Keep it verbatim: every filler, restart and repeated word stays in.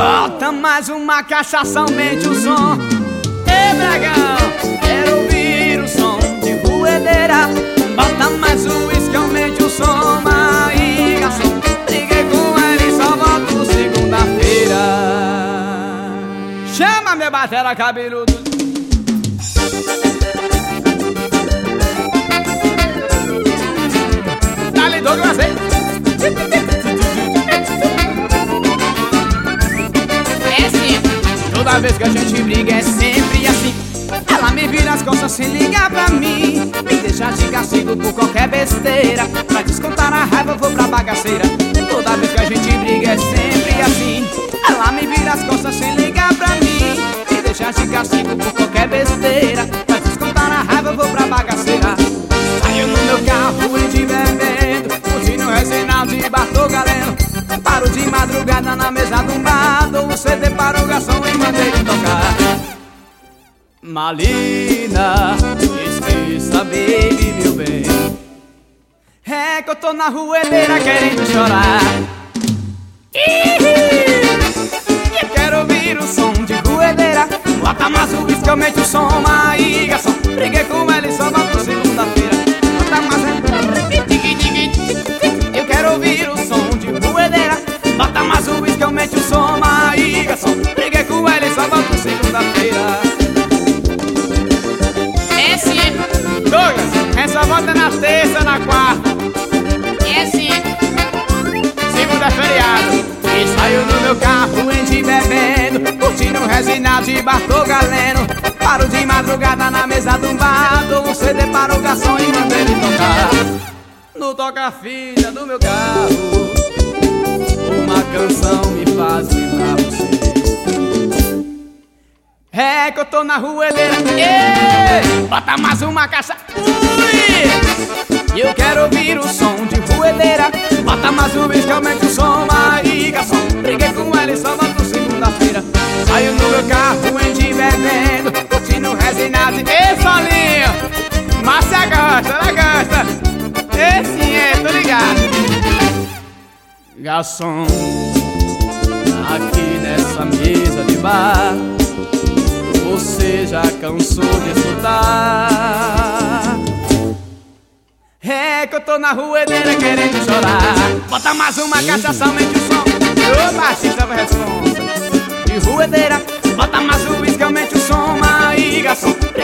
Bota mais uma cachaça, aumente o som. Ei, Bragão, quero ouvir o som de ruedeira. Bota mais um uísque, aumente o som. Aí, garçom, liguei com ele, só volto segunda-feira. Chama meu batera cabeludo. Dá-lhe Douglas aí. É sempre, toda vez que a gente briga é sempre assim. Ela me vira as costas sem ligar pra mim, me deixa de castigo por qualquer besteira. Pra descontar a raiva eu vou pra bagaceira. Toda vez que a gente briga é sempre assim. Ela me vira as costas sem ligar pra mim, me deixa de castigo por qualquer besteira. Pra descontar a raiva eu vou pra bagaceira. Saio no meu carro e de bebendo, curtindo o Reginaldo e Bartô Galeno. Paro de madrugada na mesa de um bar, dou um C D para o garçom e mandei ele tocar Malina, esqueça, baby, meu bem. É que eu tô na ruedeira querendo chorar. E eu quero ouvir o som de ruedeira. Bota mais o uísque, aumente o som. Aí, garçom, briguei com ele, só volto segunda-feira. Bota mais eu quero ouvir o som de ruedeira. Bota mais o uísque, aumente o som. Aí, garçom, briguei com ele, só volto segunda-feira. É sim. Douglas, essa volta na terça, na quarta. É sim. Segunda é feriado. E saio no meu carro, ente bebendo, curtindo o Reginaldo e Bartô Galeno. Paro de madrugada na mesa de um bar, dou um C D para o garçom e mando ele tocar no toca-fita do meu carro. Uma canção me faz lembrar você. É que eu tô na ruedeira. Ei, bota mais uma caixa. Ui! E eu quero ouvir o som de ruedeira. Bota mais um uísque, aumente o som. Aí, garçom, briguei com ele, só volto segunda-feira. Saio no meu carro, ente bebendo, curtindo o Reginaldo. Ei, Solinho, Márcia gosta, ela gosta. Esse é, tô ligado. Garçom, aqui nessa mesa de bar, você já cansou de escutar? É que eu tô na ruedeira querendo chorar. Bota mais uma cachaça, aumente o som. Ô, baixista vai responsa de ruedeira. Bota mais um uísque, aumente o som. Aí, garçom,